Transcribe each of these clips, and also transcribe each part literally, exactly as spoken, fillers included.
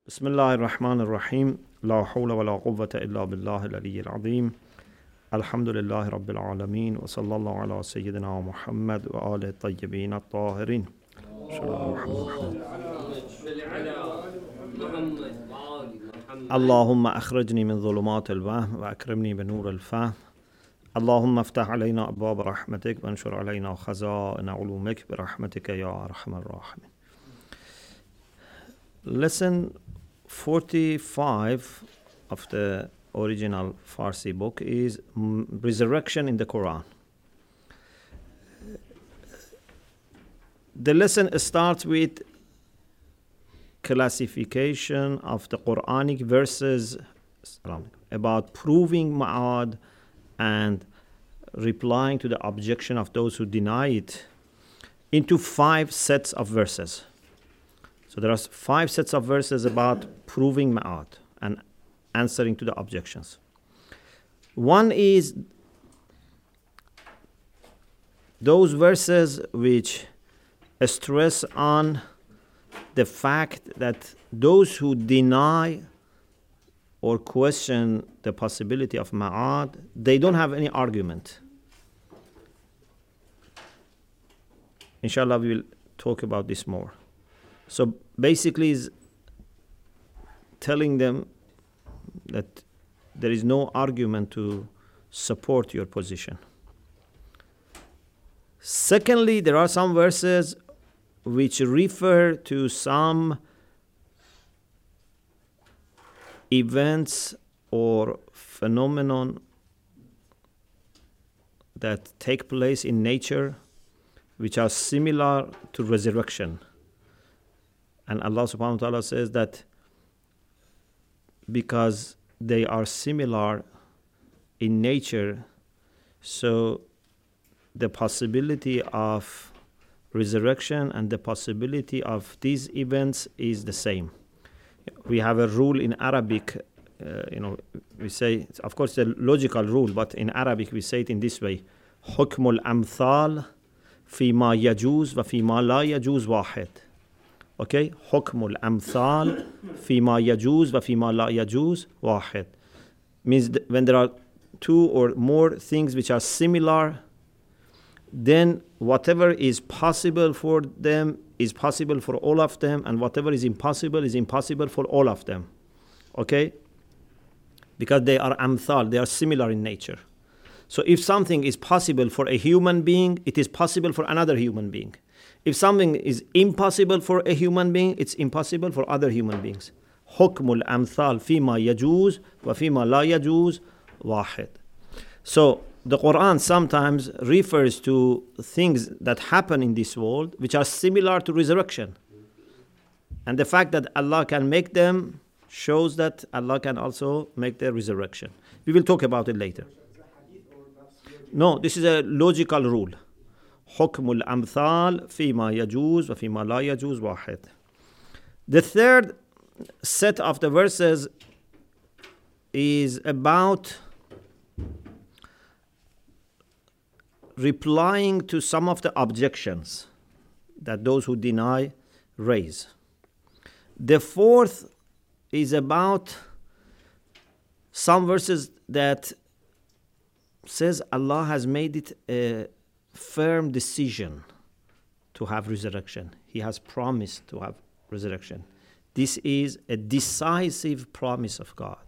بسم الله الرحمن الرحيم لا حول ولا قوة إلا بالله العلي العظيم الحمد لله رب العالمين وصلى الله على سيدنا محمد وآله الطيبين الطاهرين اللهم أخرجني من ظلمات الوهم وأكرمني بنور الفهم اللهم افتح علينا أبواب رحمتك وانشر علينا خزائن علومك برحمتك يا أرحم الراحمين. Lesson forty-five of the original Farsi book is resurrection in the Quran. The lesson starts with classification of the Quranic verses about proving Ma'ad and replying to the objection of those who deny it into five sets of verses. So there are five sets of verses about proving Ma'ad and answering to the objections. One is those verses which stress on the fact that those who deny or question the possibility of Ma'ad, they don't have any argument. Inshallah, we will talk about this more. So basically is telling them that there is no argument to support your position. Secondly, there are some verses which refer to some events or phenomenon that take place in nature which are similar to resurrection. And Allah subhanahu wa ta'ala says that because they are similar in nature, so the possibility of resurrection and the possibility of these events is the same. We have a rule in Arabic, uh, you know, we say, of course, it's a logical rule, but in Arabic we say it in this way: حكم الأمثال فيما يجوز وفيما لا يجوز واحد. Okay, حكم الأمثال فيما يجوز وفيما لا يجوز واحد means th- when there are two or more things which are similar, then whatever is possible for them is possible for all of them, and whatever is impossible is impossible for all of them. Okay? Because they are amthal, they are similar in nature. So if something is possible for a human being, it is possible for another human being. If something is impossible for a human being, it's impossible for other human beings. حكم الأمثال فيما يجوز وفيما لا يجوز واحد. So the Quran sometimes refers to things that happen in this world which are similar to resurrection. And the fact that Allah can make them shows that Allah can also make their resurrection. We will talk about it later. No, this is a logical rule. حكم الأمثال فيما يجوز وفيما لا يجوز واحد. The third set of the verses is about replying to some of the objections that those who deny raise. The fourth is about some verses that says Allah has made it a firm decision to have resurrection. He has promised to have resurrection. This is a decisive promise of God.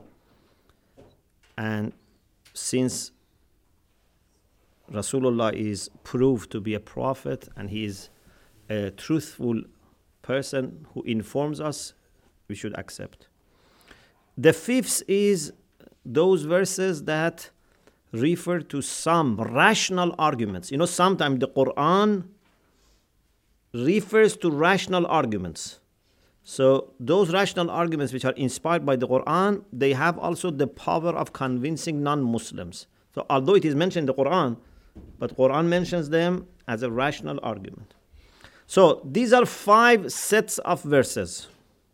And since Rasulullah is proved to be a prophet and he is a truthful person who informs us, we should accept. The fifth is those verses that refer to some rational arguments. You know, sometimes the Quran refers to rational arguments. So those rational arguments which are inspired by the Quran, they have also the power of convincing non-Muslims. So although it is mentioned in the Quran, but Quran mentions them as a rational argument. So these are five sets of verses.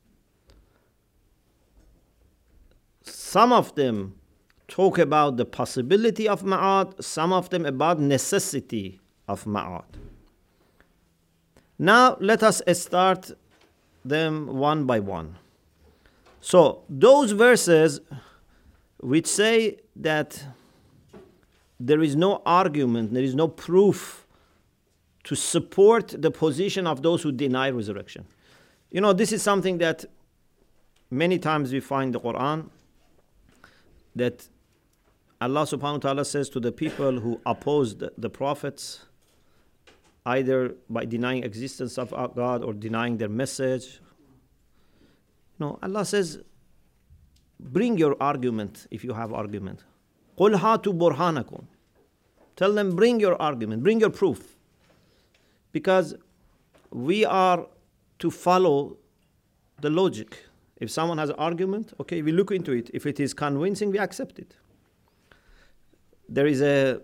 Some of them talk about the possibility of Ma'ad, some of them about necessity of Ma'ad. Now let us start them one by one. So those verses which say that there is no argument, there is no proof to support the position of those who deny resurrection. You know, this is something that many times we find in the Quran, that Allah subhanahu wa ta'ala says to the people who opposed the, the prophets, either by denying existence of God or denying their message. No, Allah says, bring your argument if you have argument. قُلْ هَاتُوا بُرْهَانَكُمْ. Tell them, bring your argument, bring your proof. Because we are to follow the logic. If someone has an argument, okay, we look into it. If it is convincing, we accept it. There is a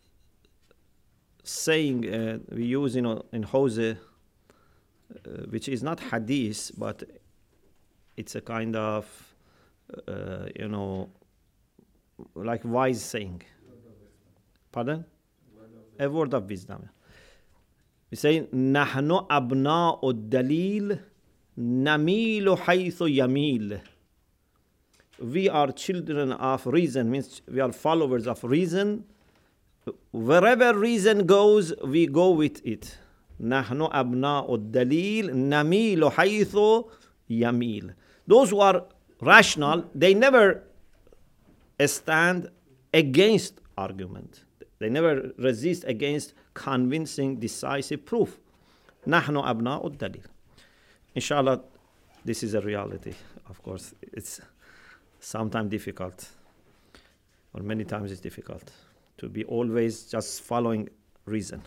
saying uh, we use you know, in Hausa, uh, which is not hadith, but it's a kind of, uh, you know, like wise saying. Pardon? A word of wisdom. We say, نَحْنُ أَبْنَاءُ الدَّلِيلِ نَمِيلُ حَيْثُ يَمِيلُ. We are children of reason, means we are followers of reason. Wherever reason goes, we go with it. نَحْنُ أَبْنَاءُ الدَّلِيلِ نَمِيلُ حَيْثُ يَمِيلُ. Those who are rational, they never stand against argument. They never resist against convincing, decisive proof. نَحْنُ أَبْنَاءُ الدَّلِيلِ. Inshallah, this is a reality. Of course, it's sometimes difficult, or many times it's difficult, to be always just following reason.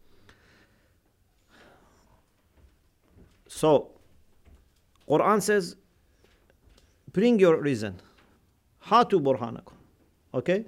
So, Quran says, bring your reason. Hatu burhanakum. Okay?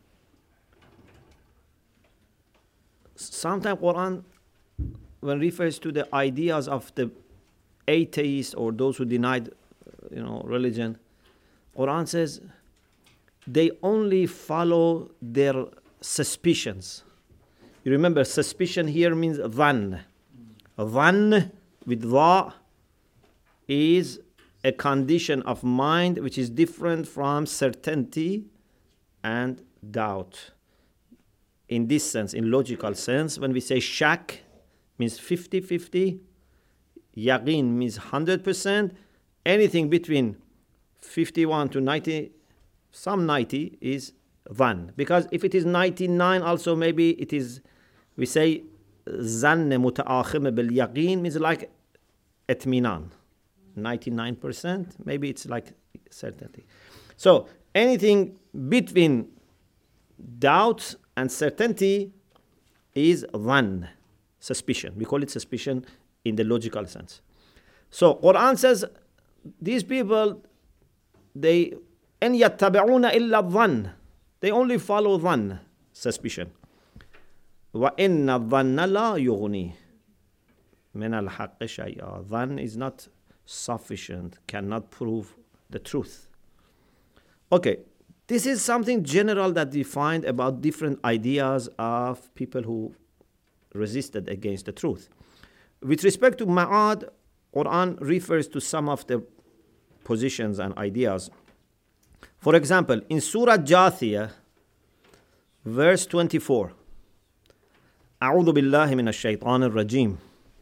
Sometimes Quran, when refers to the ideas of the atheists or those who denied, you know, religion, Quran says they only follow their suspicions. You remember, suspicion here means dhan. Dhan with dha is a condition of mind which is different from certainty and doubt. In this sense, in logical sense, when we say shak means fifty-fifty, yaqeen means one hundred percent, anything between fifty-one to ninety, some ninety is dhan. Because if it is ninety-nine also, maybe it is, we say zann muta'akhim bil yaqeen means like etminan. ninety-nine percent, maybe it's like certainty. So anything between doubt and certainty is dhan, suspicion. We call it suspicion in the logical sense. So Quran says these people, they en yattabi'una illa dhan, they only follow dhan, suspicion. Wa inna dhanna la yughni min al haqq shay'a. Dhan is not sufficient, cannot prove the truth. Okay, this is something general that we find about different ideas of people who resisted against the truth. With respect to Ma'ad, Quran refers to some of the positions and ideas. For example, in Surah Jathiyah, verse twenty-four, أعوذ بالله من الشيطان الرجيم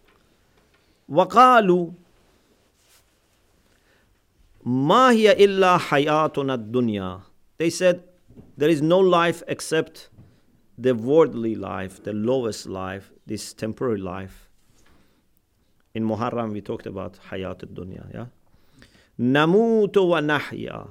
وقالوا ما هي إلا حياتنا الدنيا. They said, there is no life except the worldly life, the lowest life, this temporary life. In Muharram, we talked about hayat al-dunya, yeah? Namutu wa nahya.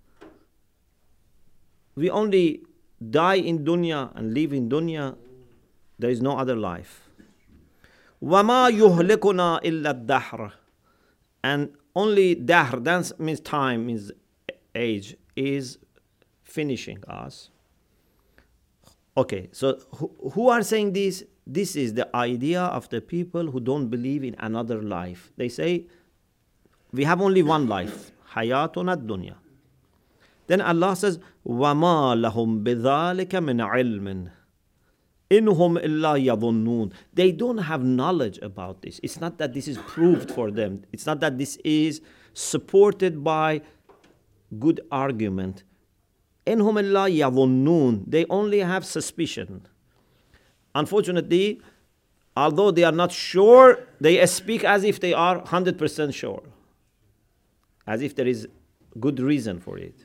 We only die in dunya and live in dunya. There is no other life. وَمَا يُهْلِكُنَا إِلَّا الدَّهْرَ. And only dahr, that means time, means age, is finishing us. Okay, so who, who are saying this? This is the idea of the people who don't believe in another life. They say, we have only one life, hayatuna dunya. Then Allah says, وَمَا لَهُمْ بِذَلِكَ مِنْ عِلْمٍ. Inhum illa yadhunnun. They don't have knowledge about this. It's not that this is proved for them. It's not that this is supported by good argument. Inhum illa yadhunnun. They only have suspicion. Unfortunately, although they are not sure, they speak as if they are one hundred percent sure. As if there is good reason for it.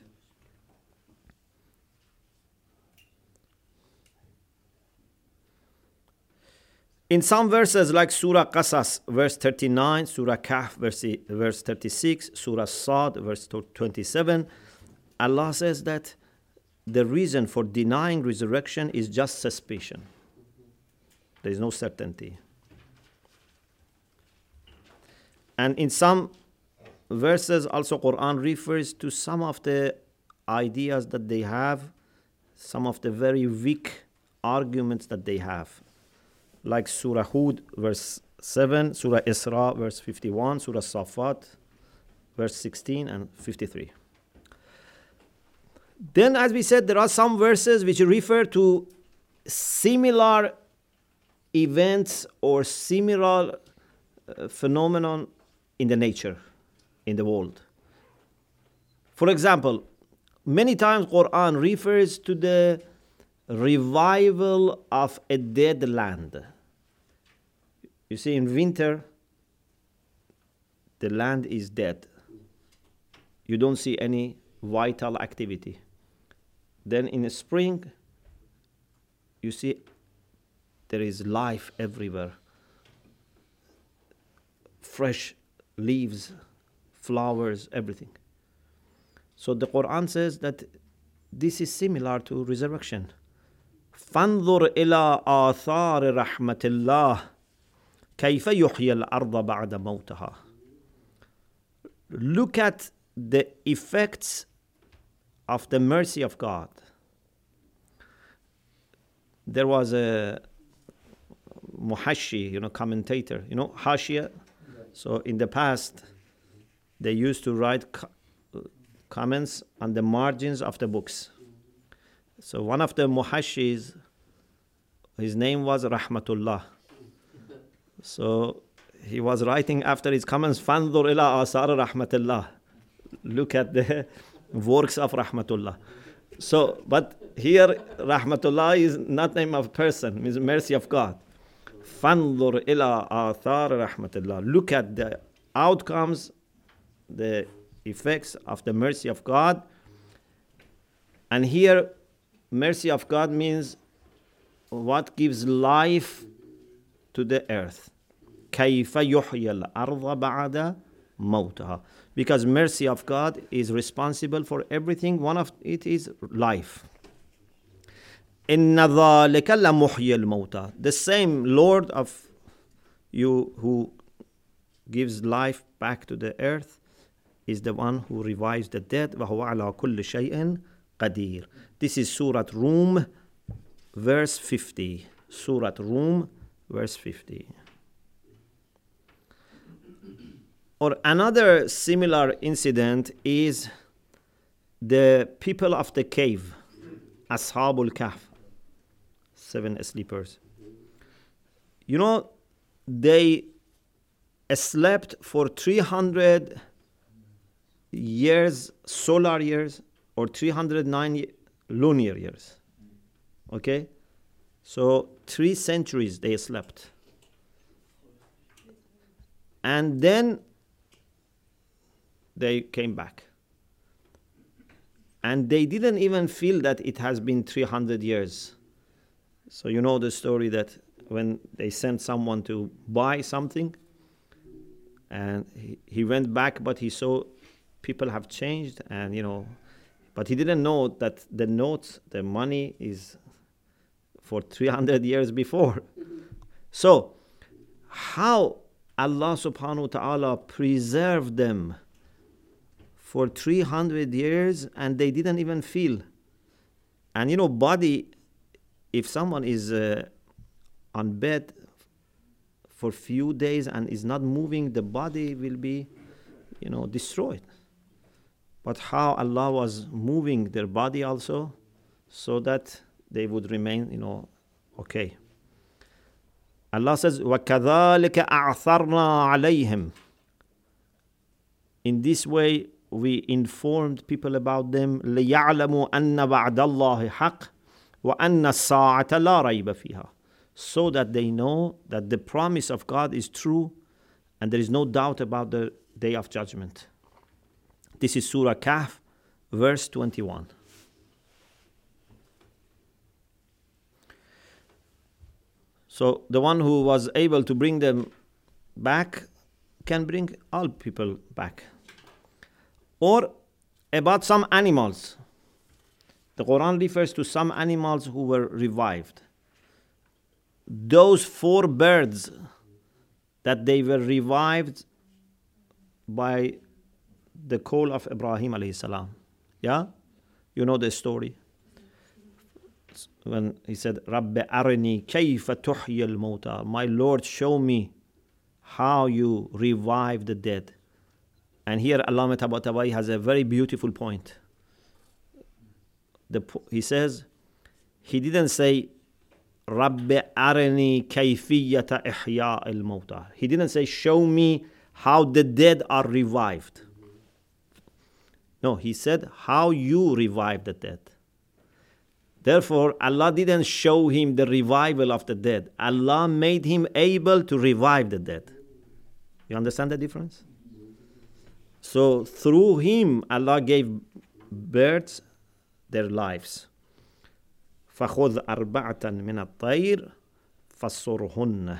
In some verses like Surah Qasas, verse thirty-nine, Surah Kahf, verse, verse thirty-six, Surah Sad, verse twenty-seven, Allah says that the reason for denying resurrection is just suspicion. There is no certainty. And in some verses also Quran refers to some of the ideas that they have, some of the very weak arguments that they have. Like Surah Hud, verse seven, Surah Isra, verse fifty-one, Surah Safat, verse sixteen and fifty-three. Then, as we said, there are some verses which refer to similar events or similar uh, phenomenon in the nature, in the world. For example, many times Quran refers to the revival of a dead land. You see, in winter, the land is dead. You don't see any vital activity. Then in the spring, you see there is life everywhere. Fresh leaves, flowers, everything. So the Quran says that this is similar to resurrection. فانظر إلى آثار رحمة الله كيف يحيي الأرض بعد موتها. Look at the effects of the mercy of God. There was a muhashi, you know, commentator, you know, hashia. So in the past, they used to write co- comments on the margins of the books. So one of the muhashis, his name was Rahmatullah. So he was writing after his comments, فَانْظُرْ إِلَىٰ آثَارِ رَحْمَةِ اللَّهِ. Look at the works of Rahmatullah. So, but here, Rahmatullah is not name of person, means mercy of God. فَانْظُرْ إِلَىٰ آثَارِ رَحْمَةِ اللَّهِ. Look at the outcomes, the effects of the mercy of God. And here, mercy of God means what gives life to the earth. كَيْفَ يُحْيَى الْأَرْضَ بَعْدَ مَوْتَهَا. Because mercy of God is responsible for everything. One of it is life. إِنَّ ذَلِكَ لَمُحْيِي الْمَوْتَى. The same Lord of you who gives life back to the earth is the one who revives the dead. وَهُوَ عَلَى كُلِّ شَيْءٍ قَدِيرٌ. This is Surah Rum, verse fifty. Surah Rum, verse fifty. Or another similar incident is the people of the cave, Ashabul Kahf, seven sleepers. You know, they slept for three hundred years, solar years, or three hundred nine lunar years. Okay? So, three centuries they slept. And then they came back. And they didn't even feel that it has been three hundred years. So you know the story that when they sent someone to buy something, and he, he went back, but he saw people have changed, and you know, but he didn't know that the notes, the money is for three hundred years before. So, how Allah subhanahu wa ta'ala preserved them for three hundred years and they didn't even feel. And you know, body, if someone is uh, on bed for few days and is not moving, the body will be, you know, destroyed. But how Allah was moving their body also, so that they would remain, you know, Okay. Allah says, وَكَذَلِكَ أَعْثَرْنَا عَلَيْهِمْ. In this way, we informed people about them, لِيَعْلَمُوا أَنَّ بَعْدَ اللَّهِ حَقٍّ وَأَنَّ السَّاعَةَ لَا رَيْبَ فِيهَا. So that they know that the promise of God is true and there is no doubt about the day of judgment. This is Surah Kahf, verse twenty-one. So the one who was able to bring them back can bring all people back. Or about some animals. The Quran refers to some animals who were revived. Those four birds that they were revived by the call of Ibrahim alayhi salam. Yeah? You know the story. When he said, Rabbi arini kayfa tuhyi al-mawta. My Lord, show me how you revive the dead. And here Allama Tabatabai has a very beautiful point. The, he says, he didn't say, Rabbi arini kayfiyata ihya al-mawta. He didn't say, show me how the dead are revived. No, he said, how you revive the dead. Therefore, Allah didn't show him the revival of the dead. Allah made him able to revive the dead. You understand the difference? So through him, Allah gave birds their lives. فَخُذْ أَرْبَعَةً مِنَ الطَّيْرِ فَصُرْهُنَّ.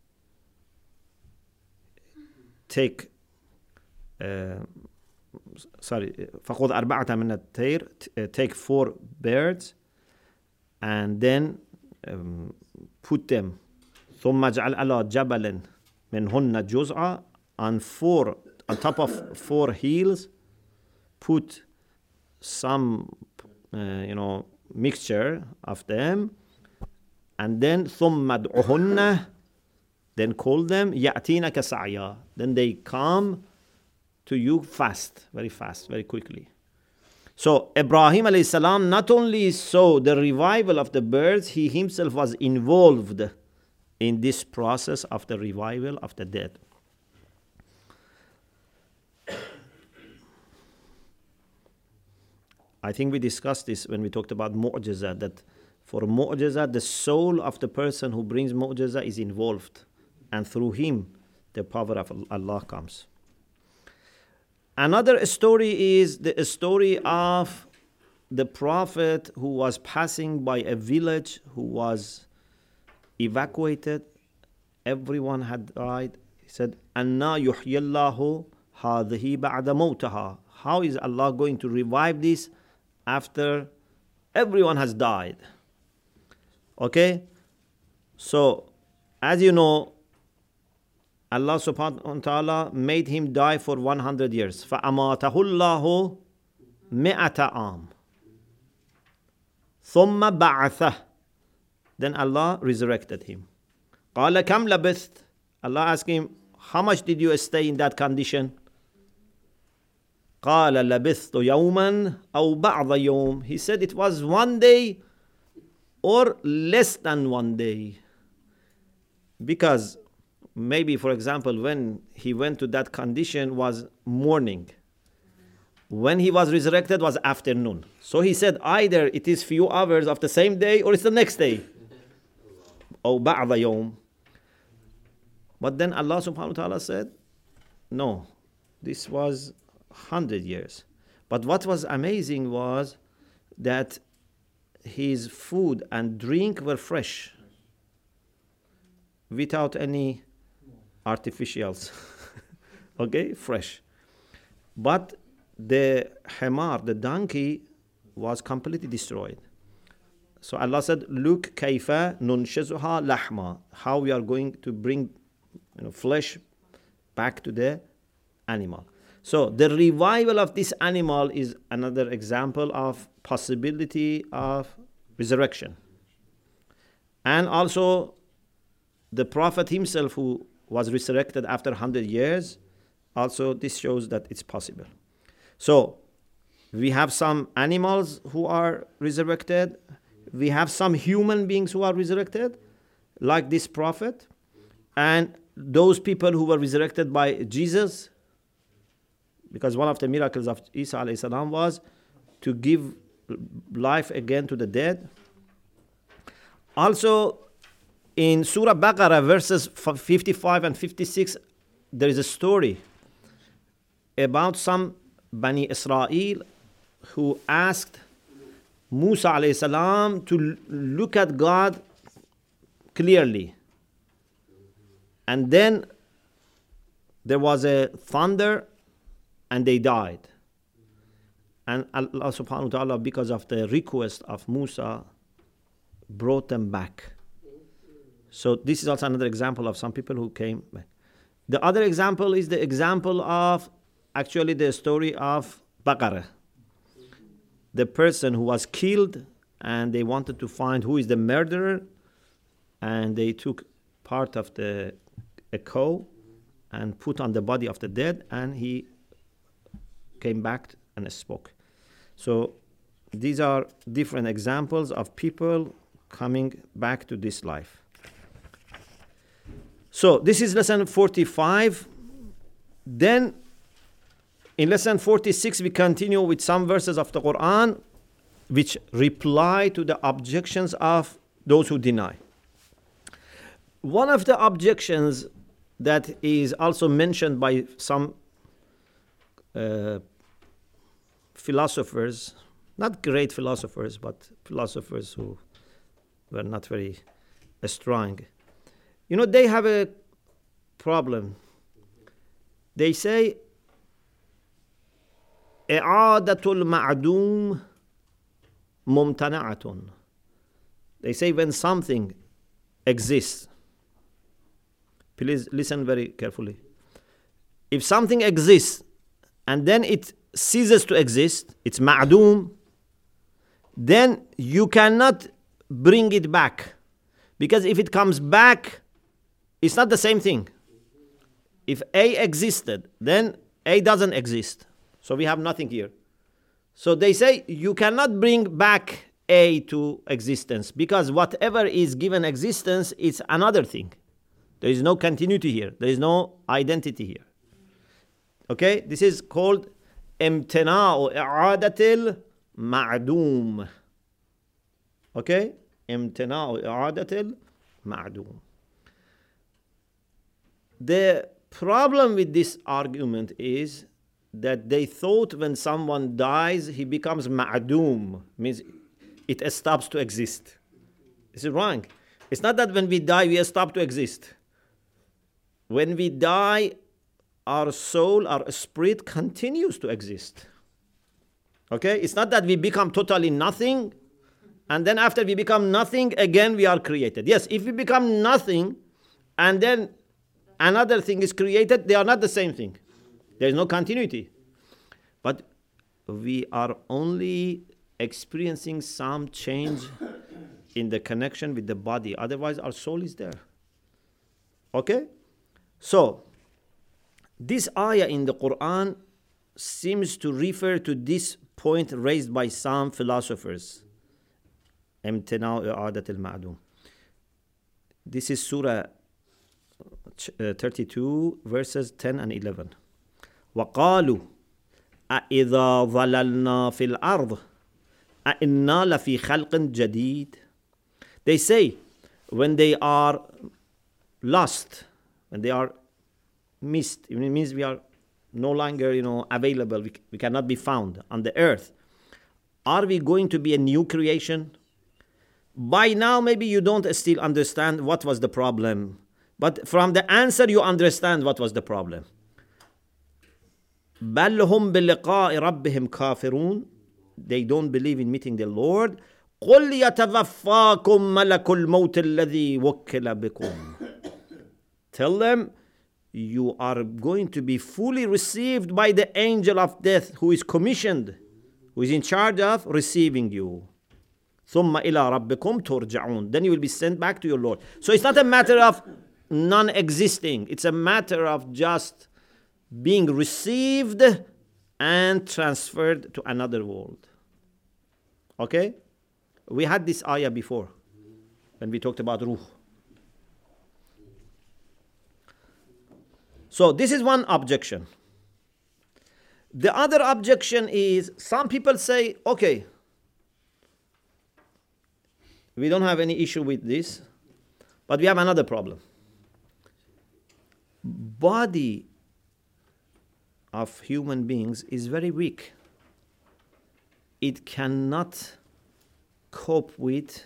Take, uh, sorry, فَخُذْ أَرْبَعَةً مِنَ الطَّيْرِ. Take four birds and then um, put them ثُمَّ اجْعَلْ عَلَى جَبَلٍ مِنْهُنَّ جُزْعًا. On four, on top of four hills, put some, uh, you know, mixture of them, and then ثُمَّ ادْعُهُنَّ. Then call them يَأْتِينَكَ سَعْيًا. Then they come to you fast, very fast, very quickly. So Ibrahim alayhi salam not only saw the revival of the birds, he himself was involved in this process of the revival of the dead. I think we discussed this when we talked about mu'jiza, that for mu'jiza, the soul of the person who brings mu'jiza is involved, and through him, the power of Allah comes. Another story is the story of the prophet who was passing by a village who was evacuated. Everyone had died. He said, "Anna yuhyillahu hadhihi ba'da mawtaha." How is Allah going to revive this after everyone has died? Okay? So, as you know, Allah subhanahu wa ta'ala made him die for one hundred years. فَأَمَاتَهُ اللَّهُ مِئَةَ عَامٍ ثُمَّ بَعَثَهُ. Then Allah resurrected him. قَالَ كَمْ لَبِثْتَ. Allah asked him, how much did you stay in that condition? قَالَ لَبِثْتُ يَوْمًا أَوْ بَعْضَ يَوْمٍ. He said it was one day or less than one day. Because maybe, for example, when he went to that condition was morning. When he was resurrected was afternoon. So he said either it is few hours of the same day or it's the next day. أو بعض يوم. But then Allah subhanahu wa ta'ala said, no, this was hundred years. But what was amazing was that his food and drink were fresh, without any artificials. Okay, fresh. But the hamar, the donkey, was completely destroyed. So Allah said, look, kayfa nunshizuha lahma. How we are going to bring, you know, flesh back to the animal. So the revival of this animal is another example of possibility of resurrection. And also the Prophet himself, who was resurrected after one hundred years, also this shows that it's possible. So we have some animals who are resurrected. we have some human beings who are resurrected, like this prophet, and those people who were resurrected by Jesus, because one of the miracles of Isa alayhi salam was to give life again to the dead. Also, in Surah Baqarah, verses fifty-five and fifty-six, there is a story about some Bani Israel who asked Musa alayhi salam to look at God clearly. And then there was a thunder and they died. And Allah subhanahu wa ta'ala, because of the request of Musa, brought them back. So this is also another example of some people who came back. The other example is the example of actually the story of Baqarah. The person who was killed and they wanted to find who is the murderer, and they took part of the a cow and put on the body of the dead, and he came back and spoke. So these are different examples of people coming back to this life. So this is lesson forty-five. Then in lesson forty-six, we continue with some verses of the Quran which reply to the objections of those who deny. One of the objections that is also mentioned by some uh, philosophers, not great philosophers, but philosophers who were not very uh, strong. You know, they have a problem. They say, إعادة المعدوم ممتنعة. They say when something exists, please listen very carefully. If something exists and then it ceases to exist, it's ma'doom, then you cannot bring it back. Because if it comes back, it's not the same thing. If A existed, then A doesn't exist. So we have nothing here. So they say you cannot bring back A to existence, because whatever is given existence is another thing. There is no continuity here. There is no identity here. Okay? This is called امتناع إعادة المعدوم. Okay? امتناع إعادة المعدوم. The problem with this argument is that they thought when someone dies, he becomes ma'doom, means it stops to exist. This is wrong. It's not that when we die, we stop to exist. When we die, our soul, our spirit continues to exist. Okay? It's not that we become totally nothing, and then after we become nothing, again we are created. Yes, if we become nothing, and then another thing is created, they are not the same thing. There is no continuity. But we are only experiencing some change in the connection with the body. Otherwise, our soul is there. Okay? So, this ayah in the Quran seems to refer to this point raised by some philosophers. امتناع إعادة المعدوم. This is Surah thirty-two, verses ten and eleven. وقالوا أإذا ضللنا في الأرض أإنا لفي خلق جديد. They say when they are lost, when they are missed, it means we are no longer, you know, available, we, we cannot be found on the earth. Are we going to be a new creation? By now, maybe you don't still understand what was the problem, but from the answer you understand what was the problem. بل هم بلقاء ربهم كافرون. They don't believe in meeting the Lord. قل يتوفاكم ملك الموت الذي وكل بكم. Tell them, you are going to be fully received by the angel of death who is commissioned, who is in charge of receiving you. ثم إلى ربكم ترجعون. Then you will be sent back to your Lord. So it's not a matter of non-existing. It's a matter of just being received and transferred to another world. Okay? We had this ayah before when we talked about ruh. So this is one objection. The other objection is some people say, okay, we don't have any issue with this, but we have another problem. Body of human beings is very weak. It cannot cope with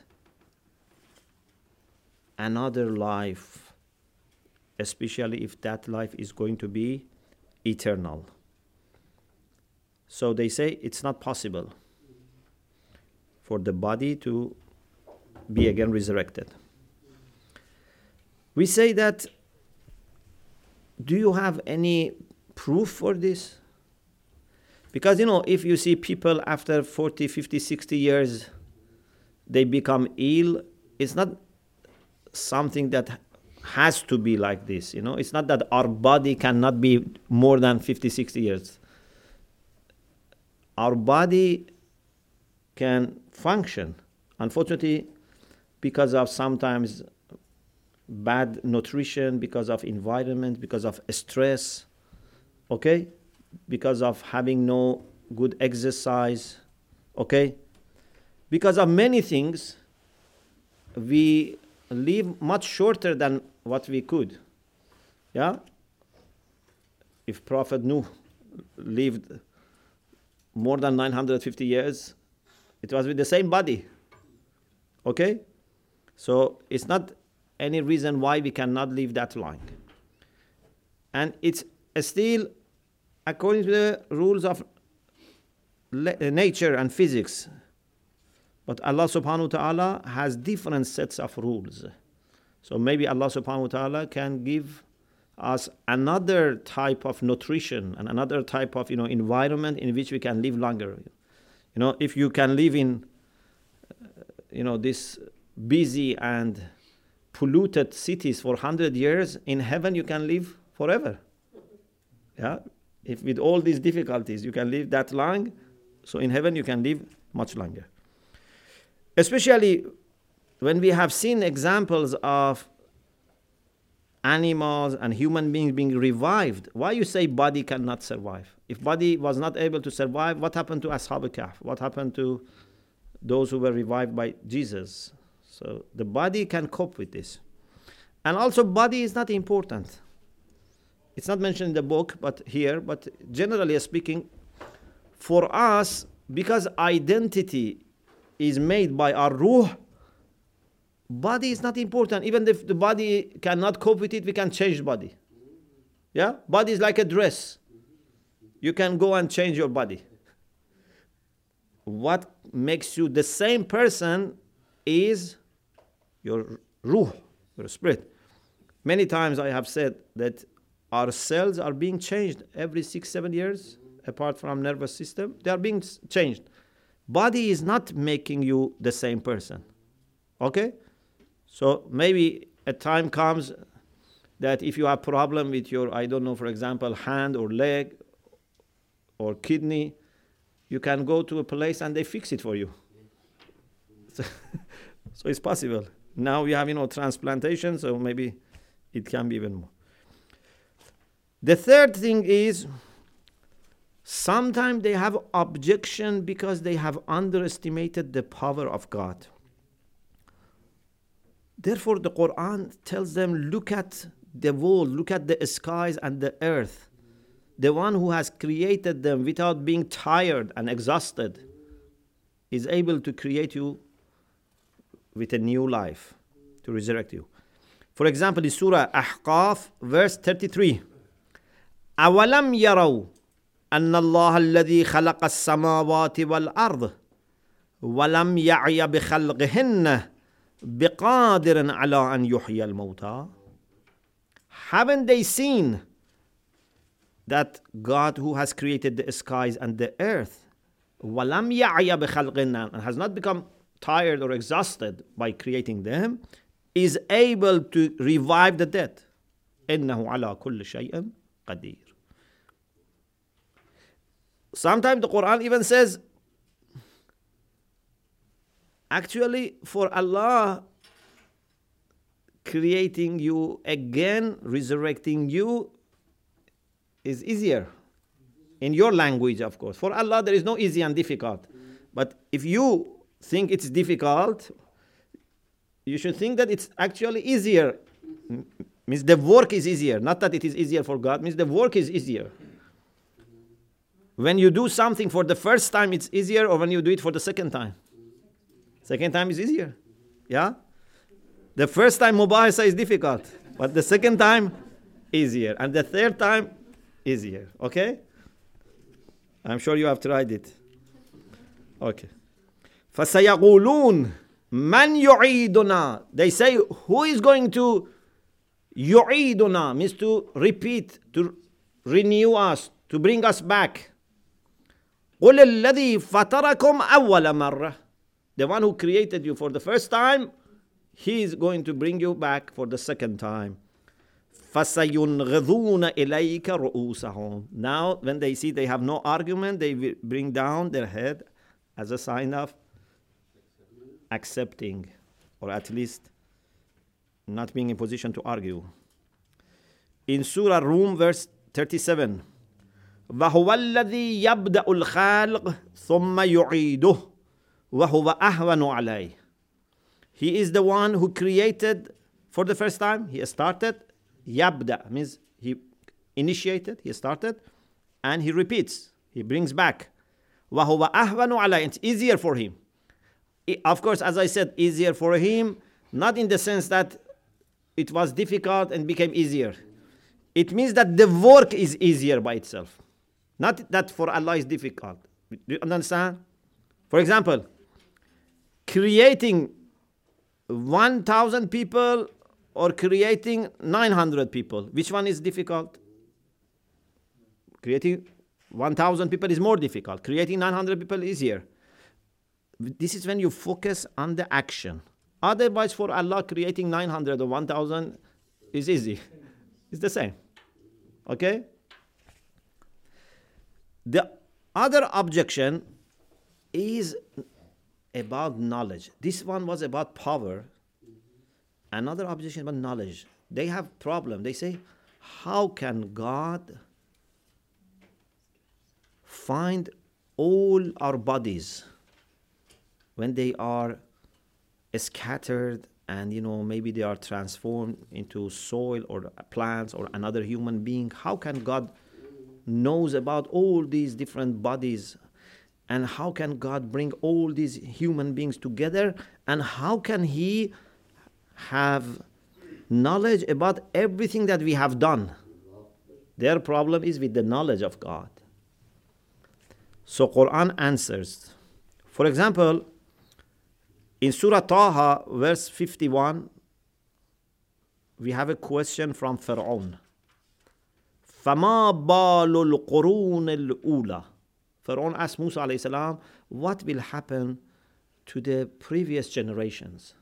another life, especially if that life is going to be eternal. So they say it's not possible for the body to be again resurrected. We say that, do you have any proof for this? Because, you know, if you see people after forty, fifty, sixty years, they become ill, it's not something that has to be like this, you know. It's not that our body cannot be more than fifty, sixty years. Our body can function. Unfortunately, because of sometimes bad nutrition, because of environment, because of stress, okay? Because of having no good exercise, okay? Because of many things, we live much shorter than what we could. Yeah? If Prophet Nuh lived more than nine hundred fifty years, it was with the same body. Okay? So it's not any reason why we cannot live that long. And it's still according to the rules of nature and physics. But Allah subhanahu wa ta'ala has different sets of rules. So maybe Allah subhanahu wa ta'ala can give us another type of nutrition and another type of, you know, environment in which we can live longer. You know, if you can live in, you know, this busy and polluted cities for one hundred years, in heaven you can live forever. Yeah? If with all these difficulties you can live that long, so in heaven you can live much longer. Especially when we have seen examples of animals and human beings being revived. Why you say body cannot survive? If body was not able to survive, what happened to Ashab al-Kahf? What happened to those who were revived by Jesus? So the body can cope with this. And also body is not important. It's not mentioned in the book, but here, but generally speaking, for us, because identity is made by our ruh, body is not important. Even if the body cannot cope with it, we can change body. Yeah? Body is like a dress. You can go and change your body. What makes you the same person is your ruh, your spirit. Many times I have said that our cells are being changed every six, seven years, apart from nervous system. They are being changed. Body is not making you the same person. Okay? So maybe a time comes that if you have problem with your, I don't know, for example, hand or leg or kidney, you can go to a place and they fix it for you. So, so it's possible. Now we have, you know, transplantation, so maybe it can be even more. The third thing is, sometimes they have objection because they have underestimated the power of God. Therefore, the Quran tells them, look at the world, look at the skies and the earth. The one who has created them without being tired and exhausted is able to create you with a new life, to resurrect you. For example, in Surah Ahqaf, verse thirty-three. أَوَلَمْ يَرَوْا أَنَّ اللَّهَ الَّذِي خَلَقَ السَّمَاوَاتِ وَالْأَرْضِ وَلَمْ يَعْيَ بِخَلْقِهِنَّ بِقَادِرٍ عَلَىٰ أَنْ يُحْيِيَ الْمَوْتَى. Haven't they seen that God who has created the skies and the earth, وَلَمْ يَعْيَ بِخَلْقِهِنَّ, and has not become tired or exhausted by creating them, is able to revive the dead. إِنَّهُ عَلَىٰ كُلِّ شَيْءٍ قَدِيرٌ. Sometimes the Quran even says, Actually, for Allah creating you again, resurrecting you, is easier. In your language, of course. For Allah, there is no easy and difficult. But if you think it's difficult, you should think that it's actually easier. Means the work is easier. Not that it is easier for God. Means the work is easier. When you do something for the first time, it's easier, or when you do it for the second time? Second time is easier. Yeah? The first time mubahasa is difficult. But the second time, easier. And the third time, easier. Okay? I'm sure you have tried it. Okay. فَسَيَقُولُونَ مَنْ يُعِيدُنَا. They say, who is going to يُعِيدُنَا? Means to repeat, to renew us, to bring us back. قُلِ الَّذِي فَطَرَكُمْ أَوَّلَ مَرَّةٍ. The one who created you for the first time, he is going to bring you back for the second time. فَسَيُنْغِضُونَ إِلَيْكَ رُؤُوسَهُمْ. Now, when they see they have no argument, they will bring down their head as a sign of accepting, or at least not being in position to argue. In Surah Rum, verse thirty-seven, وَهُوَ الَّذِي يَبْدَأُ الْخَالِقَ ثُمَّ يُعِيدُهُ وَهُوَ أَهْوَنُ عَلَيْهِ. He is the one who created for the first time. He started. Yabda means he initiated, he started, and he repeats, he brings back. وَهُوَ أَهْوَنُ عَلَيْهِ. It's easier for him. It, of course, as I said, easier for him, not in the sense that it was difficult and became easier. It means that the work is easier by itself. Not that for Allah is difficult. Do you understand? For example, creating one thousand people or creating nine hundred people, which one is difficult? Creating one thousand people is more difficult. Creating nine hundred people is easier. This is when you focus on the action. Otherwise, for Allah, creating nine hundred or one thousand is easy. It's the same. Okay? The other objection is about knowledge. This one was about power. Another objection about knowledge. They have problem. They say, how can God find all our bodies when they are scattered and, you know, maybe they are transformed into soil or plants or another human being? How can God knows about all these different bodies? And how can God bring all these human beings together? And how can He have knowledge about everything that we have done? Their problem is with the knowledge of God. So Quran answers. For example, in Surah Taha, verse fifty-one, we have a question from Fir'aun. فَمَا بَالُ الْقُرُونِ الْأُولَى. Fir'aun asked Musa alayhi salam, what will happen to the previous generations?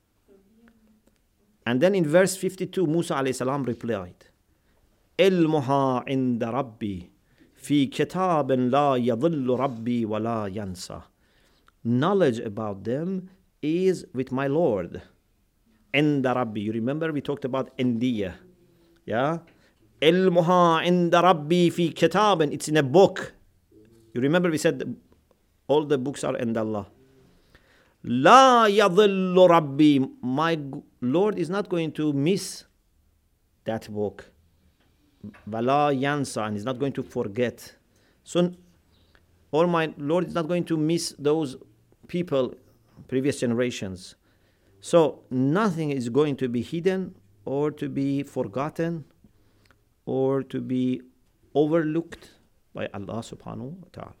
And then in verse fifty-two, Musa alayhi salam replied, إِلْمُهَا عِنْدَ رَبِّي فِي كِتَابٍ لَا يَضِلُّ رَبِّي وَلَا يَنْسَى. Knowledge about them is with my Lord. عِنْدَ رَبِّي. You remember we talked about India. Yeah? إِلْمُهَا عِنْدَ رَبِّي فِي كِتَابٍ. It's in a book. You remember we said all the books are in Allah. La yadhillu Rabbi. My Lord is not going to miss that book. Wala yansa. And He's not going to forget. So, or my Lord is not going to miss those people, previous generations. So, nothing is going to be hidden or to be forgotten or to be overlooked by Allah subhanahu wa ta'ala.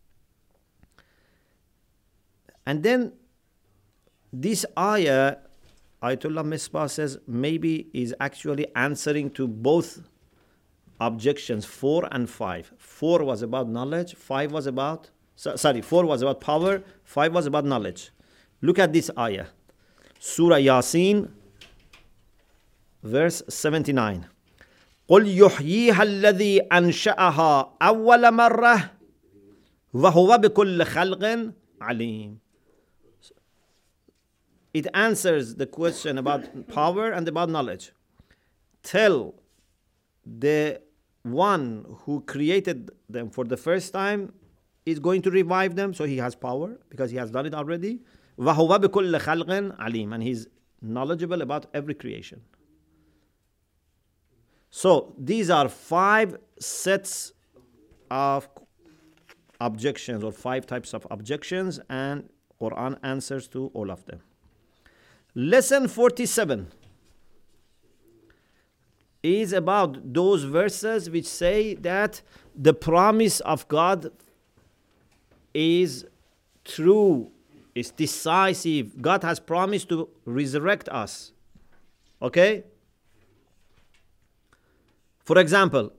And then this ayah, Ayatollah Misbah says, maybe is actually answering to both objections, four and five. Four was about knowledge, five was about, so, sorry, four was about power, five was about knowledge. Look at this ayah. Surah Yasin, verse seventy-nine. قُلْ يُحْيِيهَا الَّذِي أَنْشَأَهَا أَوَّلَ مَرَّةٍ وَهُوَ بِكُلِّ خَلْقٍ عَلِيمٍ. it answers the question about power and about knowledge. Tell the one who created them for the first time is going to revive them, so he has power because he has done it already. وَهُوَ بِكُلِّ خَلْقٍ عَلِيمٌ, and he's knowledgeable about every creation. So these are five sets of objections, or five types of objections, and Quran answers to all of them. Lesson forty-seven is about those verses which say that the promise of God is true, is decisive. God has promised to resurrect us. Okay? For example,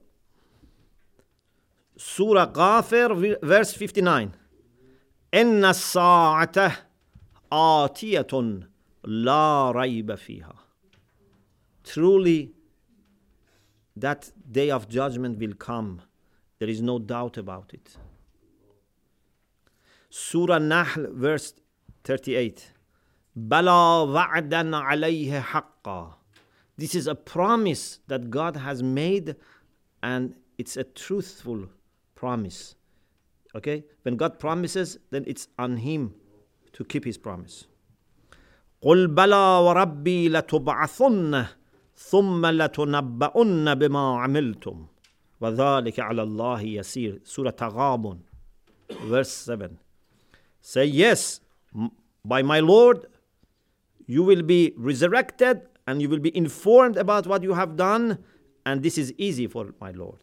Surah Ghafir, verse fifty-nine. إِنَّ السَّاعَةَ آتِيَةٌ لَا رَيْبَ فِيهَا. Truly, that day of judgment will come. There is no doubt about it. Surah Nahl, verse thirty-eight. بَلَا وَعْدًا عَلَيْهِ حَقًّا. This is a promise that God has made, and it's a truthful promise. Okay? When God promises, then it's on Him to keep His promise. قُلْ بَلَا وَرَبِّي لَتُبْعَثُنَّ ثُمَّ لَتُنَبَّؤُنَّ بِمَا عَمِلْتُمْ وَذَلِكَ عَلَى اللَّهِ يَسِيرٌ. Surah Taghabun, verse seven. Say, yes, by my Lord, you will be resurrected and you will be informed about what you have done, and this is easy for my Lord.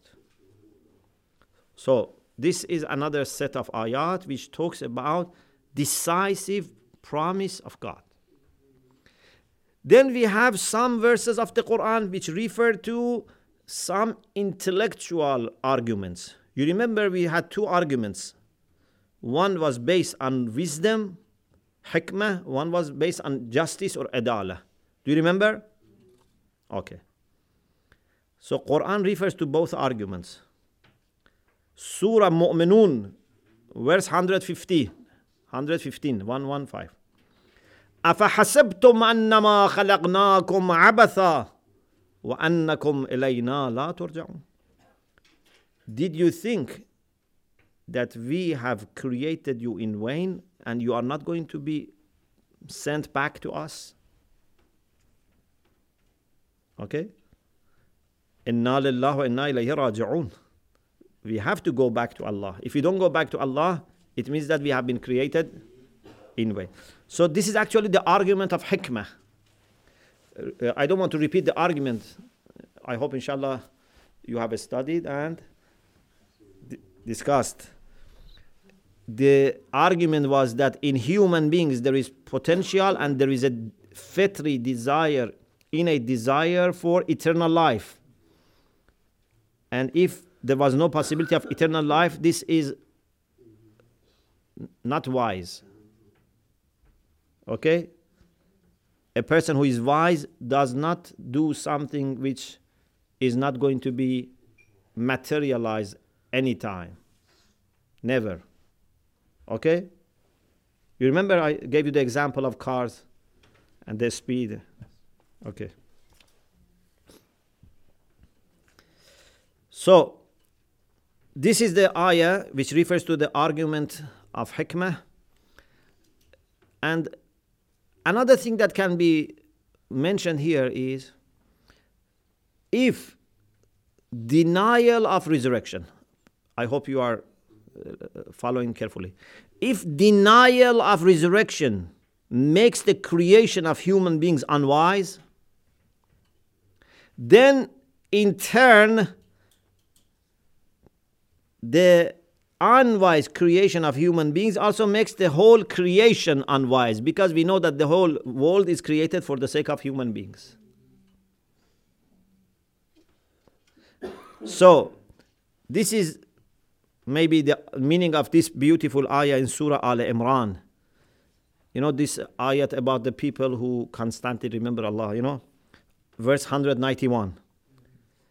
So this is another set of ayat which talks about decisive promise of God. Then we have some verses of the Quran which refer to some intellectual arguments. You remember we had two arguments. One was based on wisdom, hikmah. One was based on justice or adala. Do you remember? Okay. So Quran refers to both arguments. Surah Mu'minun, verse one fifty, one fifteen, one fifteen. أَفَحَسَبْتُمْ أَنَّمَا خَلَقْنَاكُمْ عَبَثًا وَأَنَّكُمْ إِلَيْنَا لَا تُرْجَعُونَ. Did you think that we have created you in vain and you are not going to be sent back to us? Okay? إِنَّا لِلَّهِ وَإِنَّا إِلَيْهِ رَاجِعُونَ. We have to go back to Allah. If we don't go back to Allah, it means that we have been created in vain. So this is actually the argument of hikmah. Uh, I don't want to repeat the argument. I hope, inshallah, you have studied and d- discussed. The argument was that in human beings there is potential and there is a fitri desire, innate desire for eternal life. And if there was no possibility of eternal life, this is not wise. Okay? A person who is wise does not do something which is not going to be materialized anytime. Never. Okay? You remember I gave you the example of cars and their speed. Okay. So, this is the ayah which refers to the argument of hikmah. And another thing that can be mentioned here is if denial of resurrection, I hope you are following carefully. If denial of resurrection makes the creation of human beings unwise, then in turn, the unwise creation of human beings also makes the whole creation unwise, because we know that the whole world is created for the sake of human beings. So, this is maybe the meaning of this beautiful ayah in Surah Al Imran. You know, this ayat about the people who constantly remember Allah, you know, verse one ninety-one.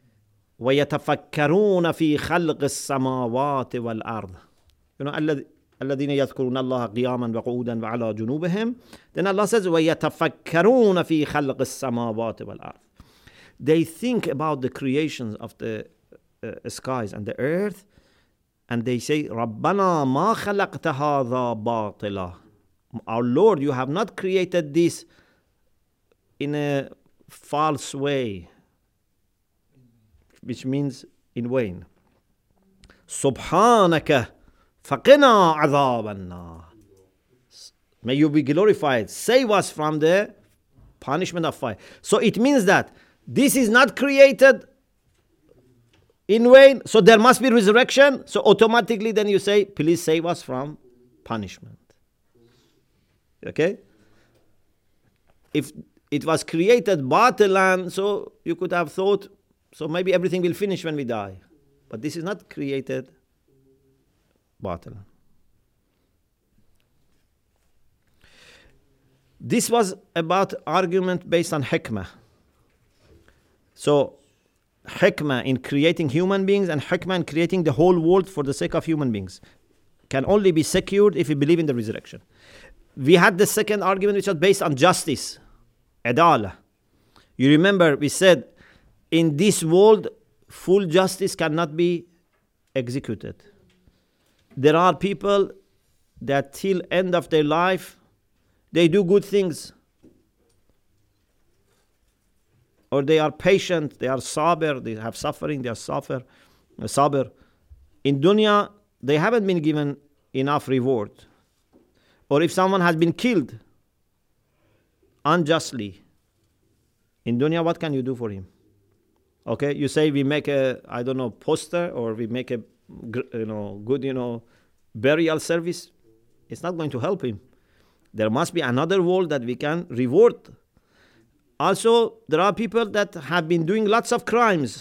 وَيَتَفَكَّرُونَ فِي خَلْقِ السَّمَاوَاتِ وَالْأَرْضِ. You know, الذين يذكرون الله قياما وقعودا وعلى جنوبهم. Then Allah says ويتفكرون في خلق السماوات والأرض. They think about the creations of the uh, skies and the earth, and they say ربنا ما خلقت هذا باطلا. Our Lord, you have not created this in a false way, which means in vain. Subhanaka faqina azab an-nar. May you be glorified. Save us from the punishment of fire. So it means that this is not created in vain. So there must be resurrection. So automatically then you say, please save us from punishment. Okay? If it was created batilan, so you could have thought, so maybe everything will finish when we die. But this is not created batilan. This was about argument based on hikmah. So, hikmah in creating human beings and hikmah in creating the whole world for the sake of human beings can only be secured if we believe in the resurrection. We had the second argument, which was based on justice, adala. You remember we said in this world full justice cannot be executed. There are people that till end of their life they do good things, or they are patient, they are sabr, they have suffering, they are suffer, sabr. In dunya they haven't been given enough reward. Or if someone has been killed unjustly, in dunya, what can you do for him? Okay, you say we make a, I don't know, poster, or we make a, you know, good, you know, burial service. It's not going to help him. There must be another world that we can reward. Also, there are people that have been doing lots of crimes.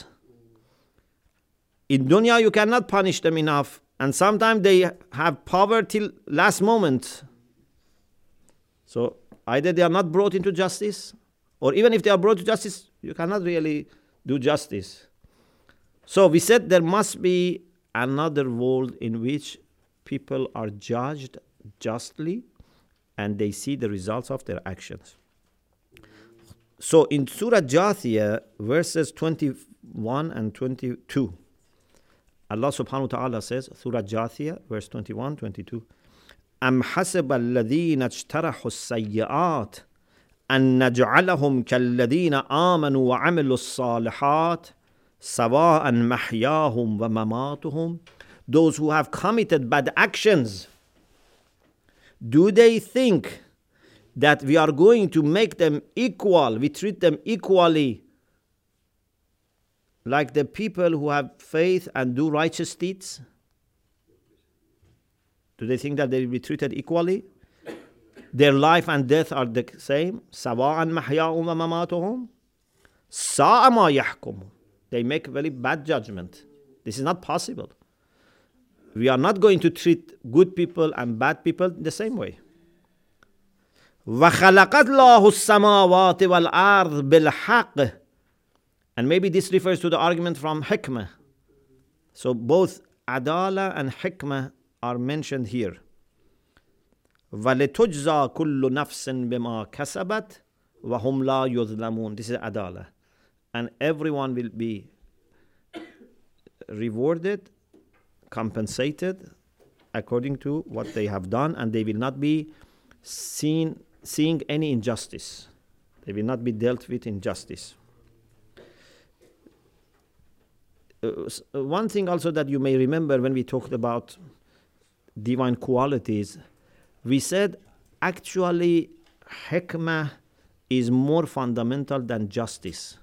In dunya, you cannot punish them enough. And sometimes they have power till last moment. So either they are not brought into justice, or even if they are brought to justice, you cannot really do justice. So we said there must be another world in which people are judged justly and they see the results of their actions. So in Surah Jathiyah, verses twenty-one and twenty-two, Allah subhanahu wa ta'ala says, Surah Jathiyah, verse twenty-one, twenty-two, أَمْ حَسَبَ الَّذِينَ اجْتَرَحُوا السَّيِّئَاتِ أَن نَجْعَلَهُمْ كَالَّذِينَ آمَنُوا وَعَمِلُوا الصَّالِحَاتِ سَوَاءً مَحْيَاهُمْ وَمَمَاتُهُمْ. Those who have committed bad actions, do they think that we are going to make them equal, we treat them equally like the people who have faith and do righteous deeds? Do they think that they will be treated equally? Their life and death are the same. سَوَاءً مَحْيَاهُمْ وَمَمَاتُهُمْ سَاءَ مَا يَحْكُمُونَ. They make very bad judgment. This is not possible. We are not going to treat good people and bad people the same way. وَخَلَقَتْ اللَّهُ السَّمَاوَاتِ وَالْأَرْضِ بِالْحَقِّ. And maybe this refers to the argument from hikmah. So both adala and hikmah are mentioned here. وَلِتُجْزَى كُلُّ نَفْسٍ بِمَا كَسَبَتْ وَهُمْ لَا يُظْلَمُونَ. This is adala. And everyone will be rewarded, compensated according to what they have done, and they will not be seen seeing any injustice. They will not be dealt with injustice. Uh, one thing also that you may remember when we talked about divine qualities, we said actually hikmah is more fundamental than justice.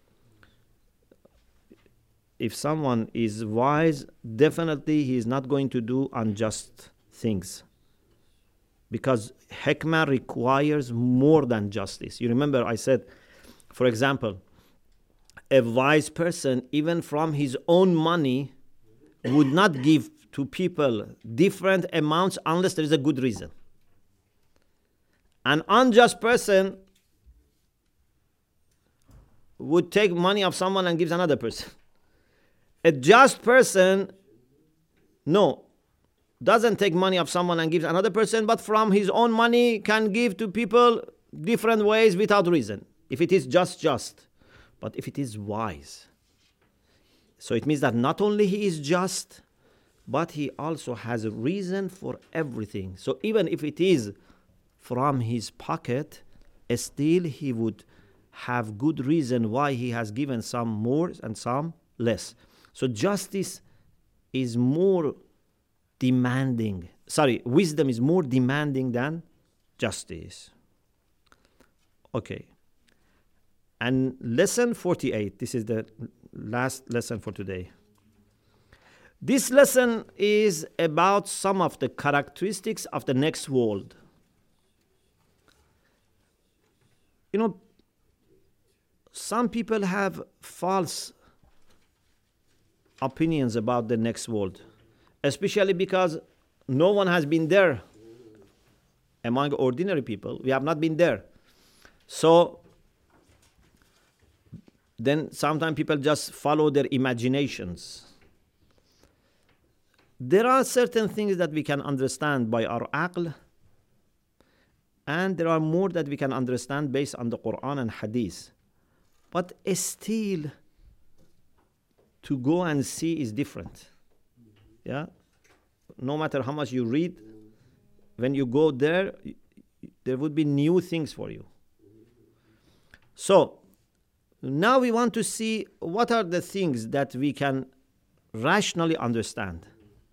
If someone is wise, definitely he is not going to do unjust things, because hikmah requires more than justice. You remember I said, for example, a wise person, even from his own money, would not give to people different amounts unless there is a good reason. An unjust person would take money of someone and gives another person. A just person, no. doesn't take money of someone and gives another person, but from his own money can give to people different ways without reason. If it is just, just. But if it is wise. So it means that not only he is just, but he also has a reason for everything. So even if it is from his pocket, still he would have good reason why he has given some more and some less. So justice is more demanding. Sorry, wisdom is more demanding than justice. Okay. And lesson forty-eight, this is the last lesson for today. This lesson is about some of the characteristics of the next world. You know, some people have false opinions about the next world, especially because no one has been there among ordinary people. We have not been there. So then sometimes people just follow their imaginations. There are certain things that we can understand by our aql, and there are more that we can understand based on the Quran and Hadith. But still, to go and see is different. Yeah? No matter how much you read, when you go there, there would be new things for you. So, now we want to see what are the things that we can rationally understand.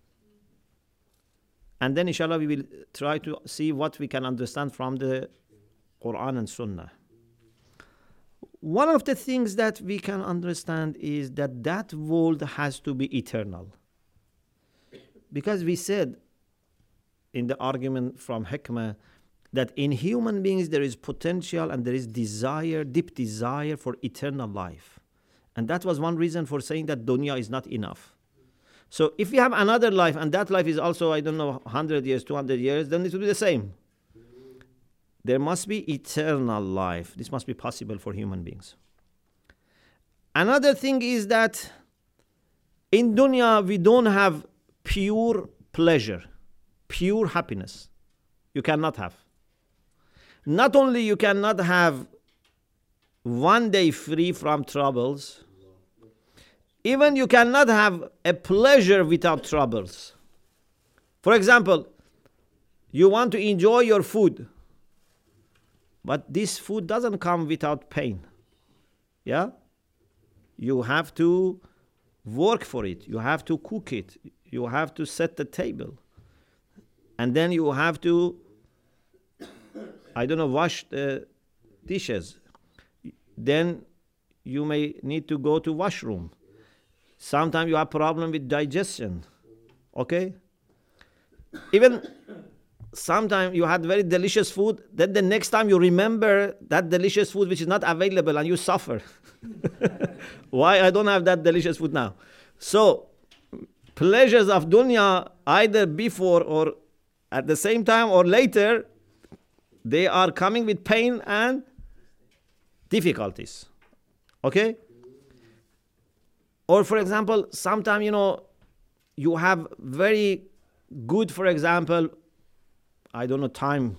And then inshallah we will try to see what we can understand from the Quran and Sunnah. One of the things that we can understand is that that world has to be eternal. Because we said in the argument from Hikmah that in human beings there is potential and there is desire, deep desire for eternal life. And that was one reason for saying that dunya is not enough. So if we have another life and that life is also, I don't know, one hundred years, two hundred years, then it will be the same. There must be eternal life. This must be possible for human beings. Another thing is that in dunya we don't have pure pleasure, pure happiness. You cannot have. Not only you cannot have one day free from troubles, even you cannot have a pleasure without troubles. For example, you want to enjoy your food, but this food doesn't come without pain. Yeah? You have to work for it. You have to cook it. You have to set the table. And then you have to, I don't know, wash the dishes. Then you may need to go to washroom. Sometimes you have problem with digestion. Okay? Even sometimes you had very delicious food, then the next time you remember that delicious food which is not available and you suffer. Why I don't have that delicious food now? So, pleasures of dunya, either before or at the same time or later, they are coming with pain and difficulties. Okay? Or for example, sometimes, you know, you have very good, for example, I don't know, time.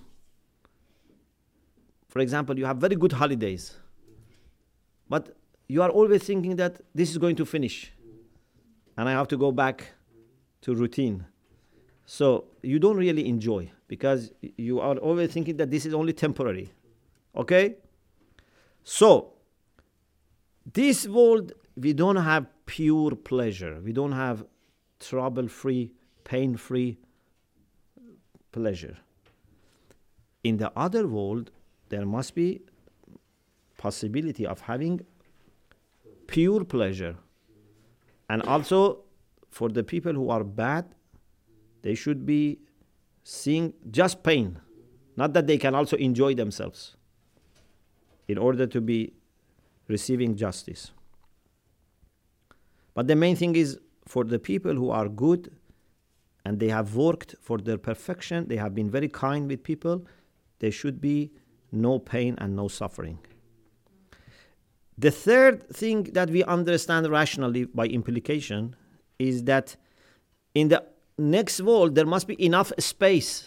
For example, you have very good holidays. But you are always thinking that this is going to finish. And I have to go back to routine. So you don't really enjoy because you are always thinking that this is only temporary. Okay? So, this world, we don't have pure pleasure. We don't have trouble-free, pain-free pleasure. In the other world, there must be possibility of having pure pleasure. And also, for the people who are bad, they should be seeing just pain. Not that they can also enjoy themselves in order to be receiving justice. But the main thing is for the people who are good and they have worked for their perfection, they have been very kind with people, there should be no pain and no suffering. The third thing that we understand rationally by implication is that in the next world, there must be enough space.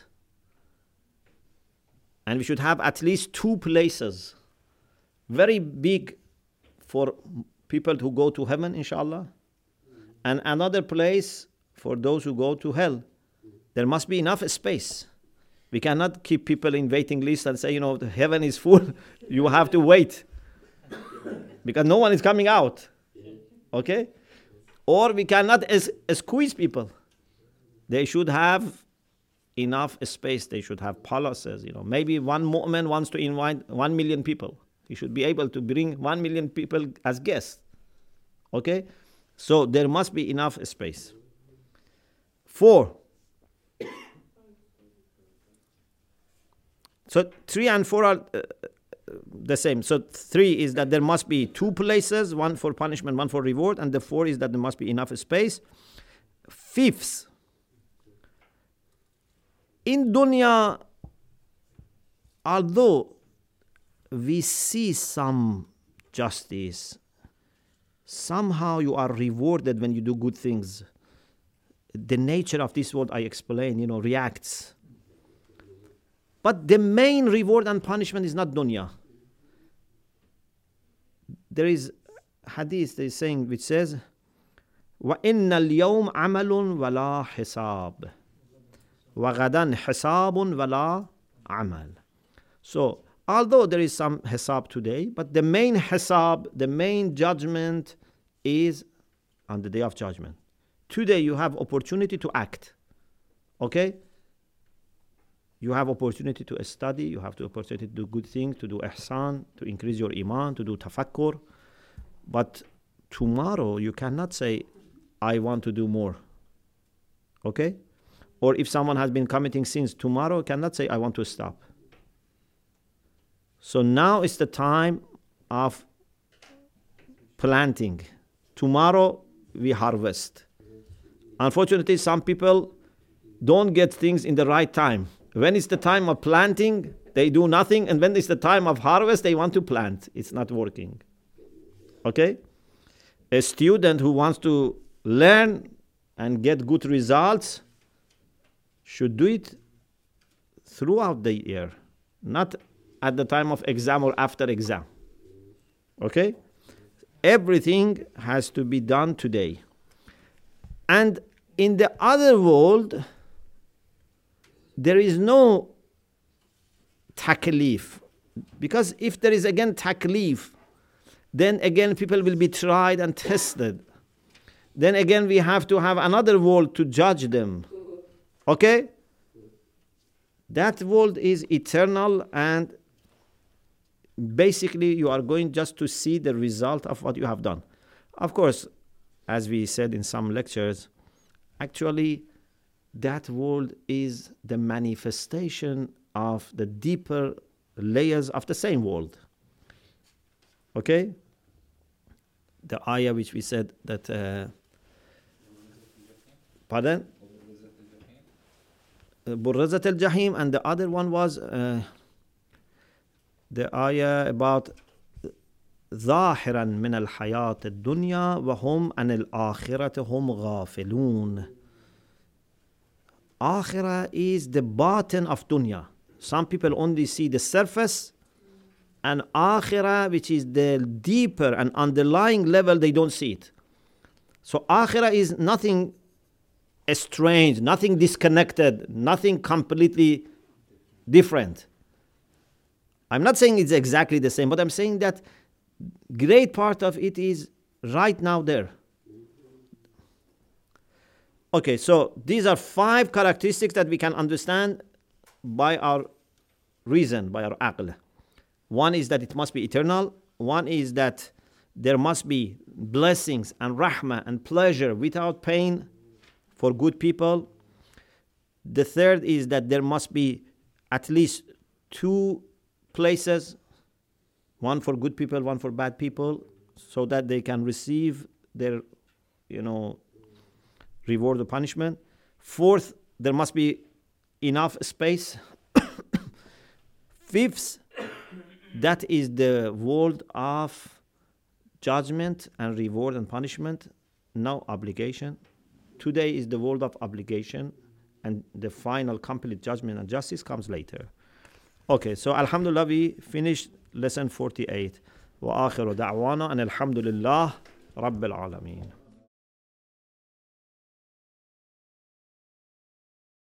And we should have at least two places. Very big for people who go to heaven, inshallah. And another place for those who go to hell. There must be enough space. We cannot keep people in waiting list and say, you know, the heaven is full. You have to wait. Because no one is coming out. Okay? Or we cannot es- squeeze people. They should have enough space. They should have palaces. You know, maybe one mu'min wants to invite one million people. He should be able to bring one million people as guests. Okay? So there must be enough space. Four. So three and four are uh, the same. So three is that there must be two places, one for punishment, one for reward, and the four is that there must be enough space. Fifth, in dunya, although we see some justice, somehow you are rewarded when you do good things. The nature of this world, I explain, you know, reacts. But the main reward and punishment is not dunya. There is hadith they is saying which says, وَإِنَّ الْيَوْمَ عَمَلٌ وَلَا حِسَابٌ وَغَدًا حِسَابٌ وَلَا عَمَلٌ. So, although there is some hisab today, but the main hisab, the main judgment is on the day of judgment. Today you have opportunity to act. Okay? You have opportunity to study, you have the opportunity to do good things, to do ihsan, to increase your iman, to do tafakkur. But tomorrow you cannot say, I want to do more. Okay? Or if someone has been committing sins, tomorrow cannot say, I want to stop. So now is the time of planting. Tomorrow we harvest. Unfortunately, some people don't get things in the right time. When it's the time of planting, they do nothing. And when it's the time of harvest, they want to plant. It's not working. Okay? A student who wants to learn and get good results should do it throughout the year, not at the time of exam or after exam. Okay? Everything has to be done today. And in the other world, there is no taklif. Because if there is again taklif, then again people will be tried and tested. Then again we have to have another world to judge them. Okay? That world is eternal, and basically you are going just to see the result of what you have done. Of course, as we said in some lectures, actually that world is the manifestation of the deeper layers of the same world. Okay? The ayah which we said that, uh, pardon? Burrazat al-Jahim, and the other one was uh, the ayah about ظاهرا من الحياة الدنيا وهم عن الآخرة هم غافلون. Akhirah is the bottom of dunya. Some people only see the surface, and akhirah, which is the deeper and underlying level, they don't see it. So akhirah is nothing strange, nothing disconnected, nothing completely different. I'm not saying it's exactly the same, but I'm saying that great part of it is right now there. Okay, so these are five characteristics that we can understand by our reason, by our aql. One is that it must be eternal. One is that there must be blessings and rahmah and pleasure without pain for good people. The third is that there must be at least two places, one for good people, one for bad people, so that they can receive their, you know, reward or punishment. Fourth, there must be enough space. Fifth, that is the world of judgment and reward and punishment, no obligation. Today is the world of obligation, and the final complete judgment and justice comes later. Okay, so alhamdulillah, we finished lesson forty-eight. Wa akhiru da'wana and alhamdulillah rabbil alameen.